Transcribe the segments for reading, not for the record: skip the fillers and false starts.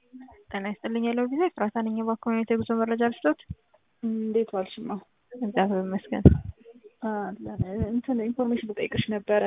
ጤና ይስጥልኝ ያለው ጊዜ ፍራታ ነኝ በኮሚኒቲ ጉዞ መረጃ ልስጦት። እንዴት ዋልሽማ? እግዚአብሔር ይመስገን። እንትን ኢንፎርሜሽን ልጠይቅሽ ነበረ።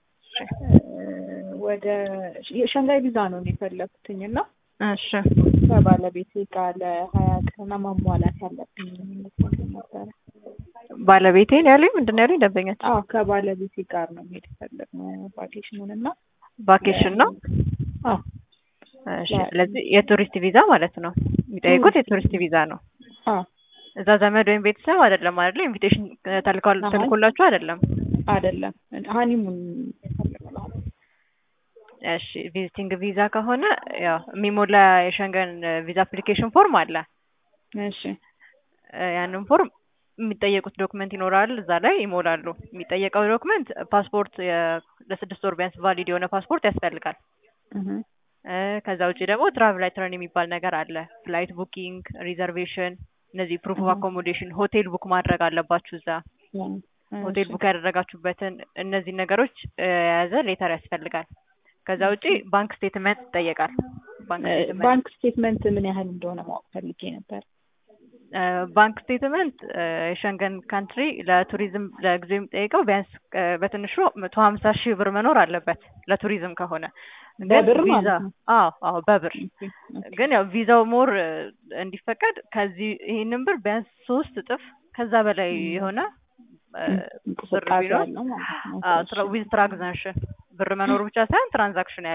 ወደ የሻንጋይ ቪዛ ነው የፈለኩትኝ እና እሺ ከባለቤቴ ጋር ለ20 ቀን ማሟላት ያለብኝ ነበረ። ባለቤቴን ያሉኝ ምንድነው ያሉኝ ደንበኛችን? አዎ ከባለቤቴ ጋር ነው የሚሄድ የፈለግነው ቫኬሽኑን እና ቫኬሽን ነው። አዎ እሺ ስለዚህ የቱሪስት ቪዛ ማለት ነው የሚጠይቁት የቱሪስት ቪዛ ነው። አዎ እዛ ዘመድ ወይም ቤተሰብ አይደለም አይደል? ኢንቪቴሽን ተልኮላችሁ አይደለም? አይደለም ሃኒሙን የፈለግነው። እሺ ቪዚቲንግ ቪዛ ከሆነ ያው የሚሞላ የሸንገን ቪዛ አፕሊኬሽን ፎርም አለ። እሺ ያንን ፎርም የሚጠየቁት ዶክመንት ይኖራል እዛ ላይ ይሞላሉ። የሚጠየቀው ዶክመንት ፓስፖርት ለ6 ወር ቢያንስ ቫሊድ የሆነ ፓስፖርት ያስፈልጋል። ከዛ ውጪ ደግሞ ትራቭል ሪተርን የሚባል ነገር አለ። ፍላይት ቡኪንግ፣ ሪዘርቬሽን፣ እነዚህ ፕሩፍ ኦፍ አኮሞዴሽን፣ ሆቴል ቡክ ማድረግ አለባችሁ እዛ። ሆቴል ቡክ ያደረጋችሁበትን እነዚህ ነገሮች የያዘ ሌተር ያስፈልጋል። ከዛ ውጪ ባንክ ስቴትመንት ይጠየቃል። ባንክ ስቴትመንት ምን ያህል እንደሆነ ማወቅ ፈልጌ ነበር። ባንክ ስቴትመንት የሸንገን ካንትሪ ለቱሪዝም ለጊዜው የሚጠይቀው ቢያንስ በትንሹ 150,000 ብር መኖር አለበት ለቱሪዝም ከሆነ። በብር ማለት ነው? አዎ በብር። ግን ያው ቪዛው ሞር እንዲፈቀድ ከዚህ ይሄንን ብር ቢያንስ 3 እጥፍ ከዛ በላይ የሆነ ብር ቢኖር ዊዝ ትራንዛክሽን ብር መኖር ብቻ ሳይሆን ትራንዛክሽን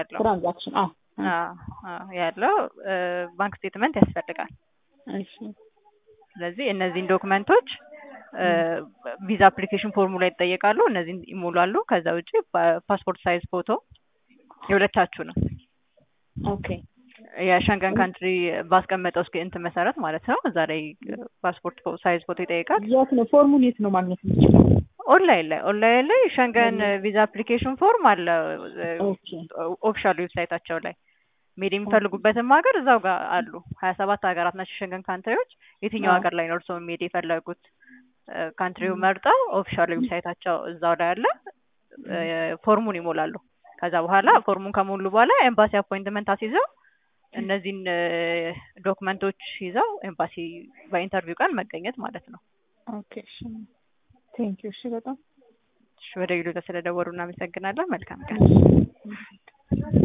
ያለው ባንክ ስቴትመንት ያስፈልጋል። እሺ ስለዚህ እነዚህን ዶክመንቶች ቪዛ አፕሊኬሽን ፎርሙ ላይ ይጠየቃሉ። እነዚህን ይሞላሉ። ከዛ ውጪ ፓስፖርት ሳይዝ ፎቶ የሁለታችሁ ነው። ኦኬ የሸንገን ካንትሪ ባስቀመጠው ስክሪንት መሰረት ማለት ነው። እዛ ላይ ፓስፖርት ሳይዝ ፎቶ ይጠይቃል። የት ነው ፎርሙን የት ነው ማግኘት የምችለው? ኦንላይን ላይ ሸንገን ቪዛ አፕሊኬሽን ፎርም አለ። ኦኬ ኦፊሻል ዌብሳይታቸው ላይ ሜድ የሚፈልጉበትም ሀገር እዛው ጋር አሉ። 27 ሀገራት ናቸው ሸንገን ካንትሪዎች። የትኛው ሀገር ላይ ነው እርስዎ ሜድ የፈለጉት ካንትሪው መርጠው ኦፊሻል ዌብሳይታቸው እዛው ላይ አለ። ፎርሙን ይሞላሉ። ከዛ በኋላ ፎርሙን ከሞሉ በኋላ ኤምባሲ አፖይንትመንት አስይዘው እነዚህን ዶክመንቶች ይዘው ኤምባሲ በኢንተርቪው ቀን መገኘት ማለት ነው። ኦኬ እሺ ቴንክ ዩ። እሺ በጣም ወደ ቪዲዮ ስለደወሉ እናመሰግናለን። መልካም ቀን።